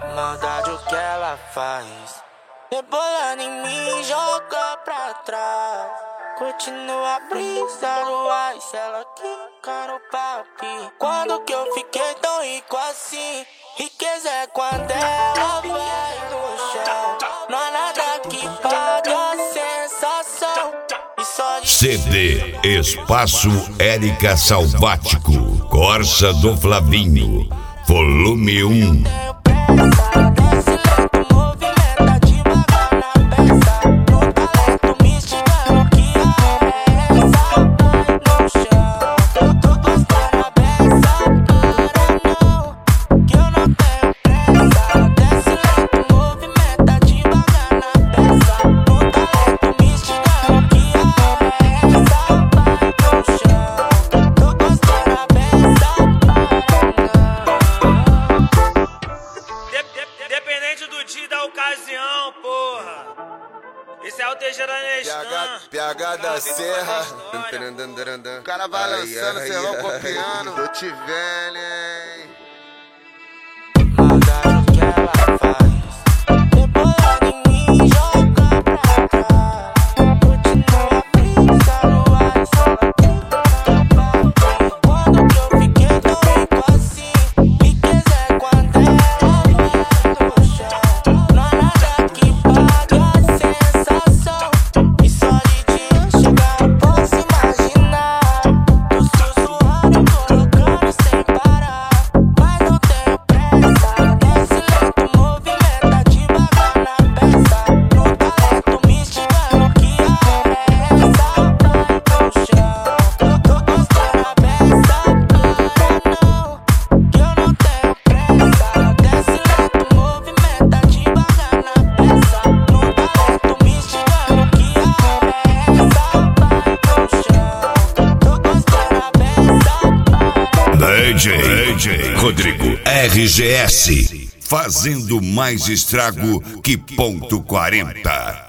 Maldade o que ela faz, rebolando em mim, joga pra trás. Continua a brisa do ice, ela quica no papi. Quando que eu fiquei tão rico assim? Riqueza é quando ela vai no chão. Não há nada que pague a sensação. E só de CD Espaço Érica Salvático, Corsa do Flavinho, volume 1. Dependente do dia e da ocasião, porra. Esse é o Teixeira Nestan. PH da Serra. O cara vai lançando, cê vão copiando. Tô te vendo, hein? maldade o que ela faz, rebolando em mim, joga pra trás. Continua a brisa no ice, ela quica no papi. Quando que eu fiquei tão rico assim? Riqueza é quando ela vai no chão. Não há nada que pague a sensação. E só de dia chegar eu posso imaginar. Tô sussurrando, colocando sem parar. Mas não tenho pressa, nesse lento movimento tá devagar na peça. No talento me instigando que a essa vai pro chão. Eu tô gostando a beça, para não, que eu não tenho pressa. Desse lento movimento tá devagar na peça. No talento me instigando que a essa vai pro chão. Tô gostando a beça, DJ Rodrigo RGS, fazendo mais estrago que ponto 40.